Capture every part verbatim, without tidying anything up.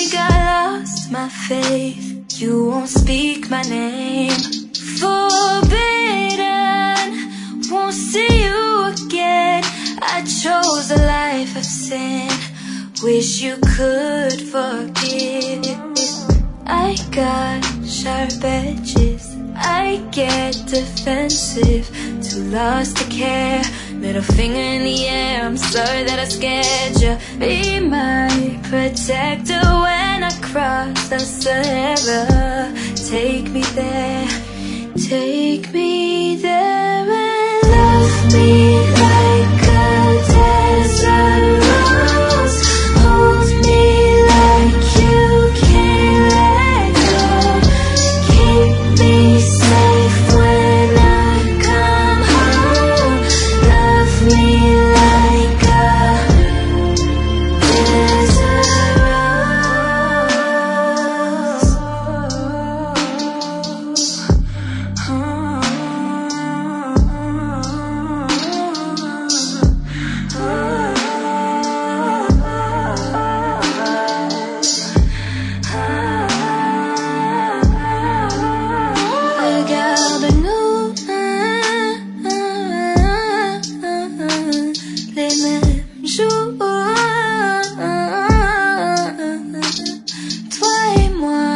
think I lost my faith. You won't speak my name. Forbidden, won't see you again. I chose a life of sin. Wish you could forgive. I got sharp edges. I get defensive, too lost to care. Middle finger in the air, I'm sorry that I scared you. Be my protector when I cross the Sahara. Take me there, take me there and love me like a desert rose. Hold me like you can't let go. Keep me safe when I come home. Love me like a desert rose. Regarde-nous, les mêmes jours, toi et moi,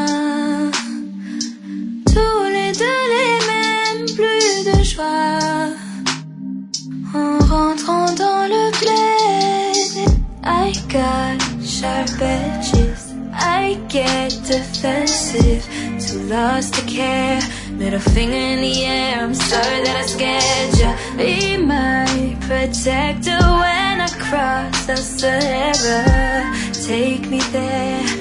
tous les deux les mêmes, plus de joie. En rentrant dans le bled, I got sharp edges. I get defensive, too lost to care. Middle finger in the air, I'm sorry that I scared you. Be my protector when I cross the Sahara. Take me there,